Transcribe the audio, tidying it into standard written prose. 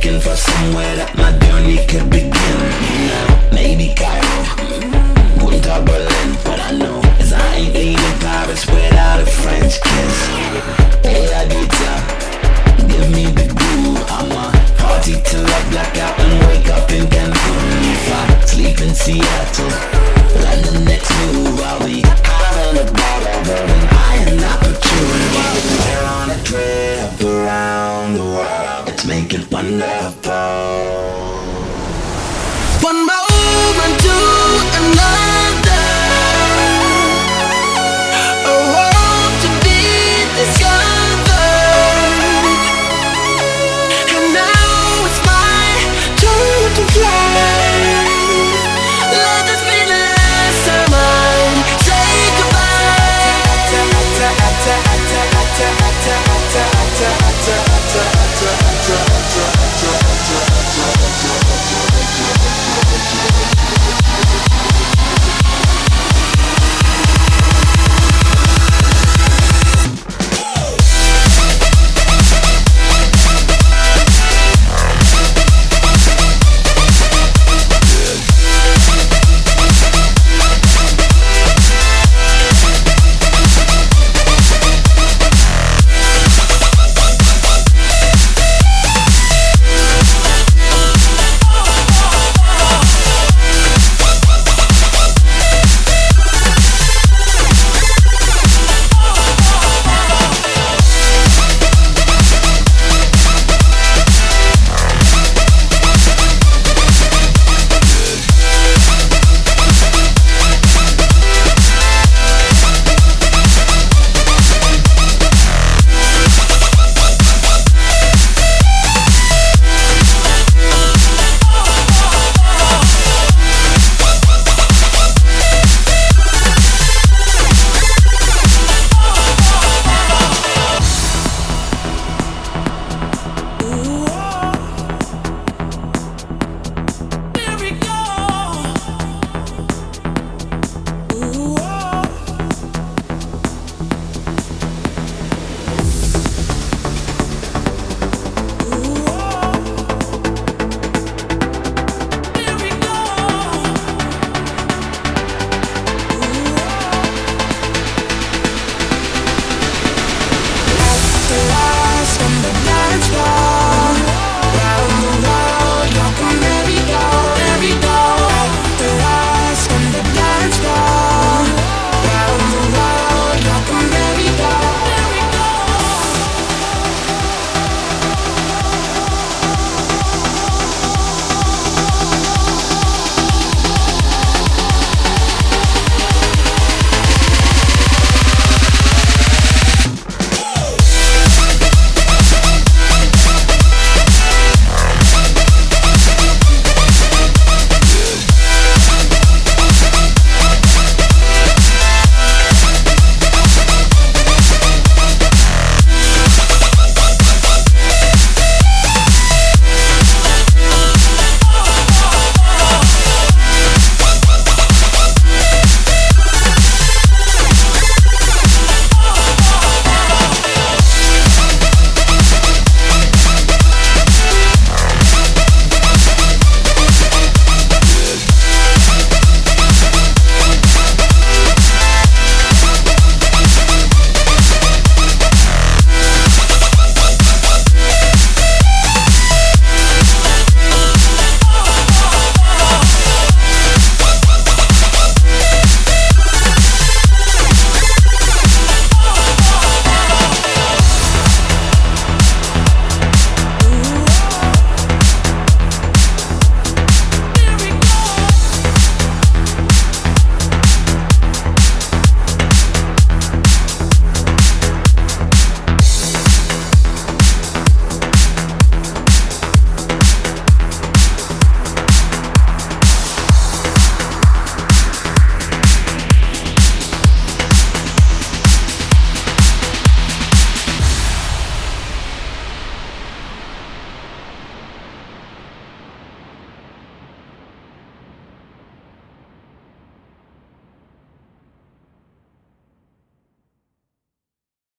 looking for somewhere that my journey could begin. Maybe Cairo, Punta Berlin, but I know as I ain't leaving Paris without a French kiss. Hey Adita, give me the groove. I'ma party till I black out and wake up in Cancun. If I sleep in Seattle, then the next move I'll be having a bottle of an iron opportunity. We're on a trip around the world. Let's make it wonderful.